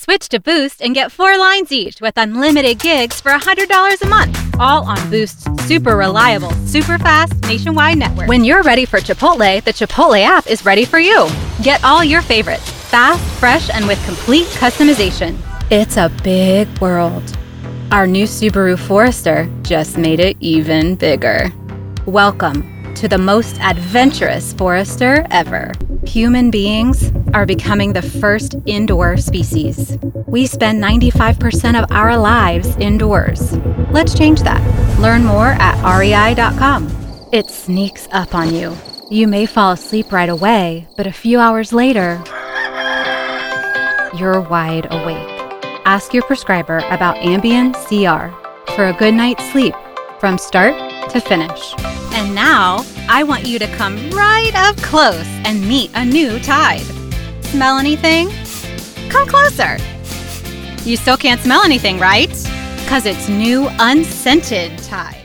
Switch to Boost and get 4 lines each with unlimited gigs for $100 a month. All on Boost's super reliable, super fast nationwide network. When you're ready for Chipotle, the Chipotle app is ready for you. Get all your favorites, fast, fresh, and with complete customization. It's a big world. Our new Subaru Forester just made it even bigger. Welcome to the most adventurous Forester ever. Human beings are becoming the first indoor species. We spend 95% of our lives indoors. Let's change that. Learn more at rei.com. It sneaks up on you. You may fall asleep right away, but a few hours later, you're wide awake. Ask your prescriber about Ambien CR for a good night's sleep from start to finish. And now, I want you to come right up close and meet a new Tide. Smell anything? Come closer. You still can't smell anything, right? 'Cause it's new unscented Tide.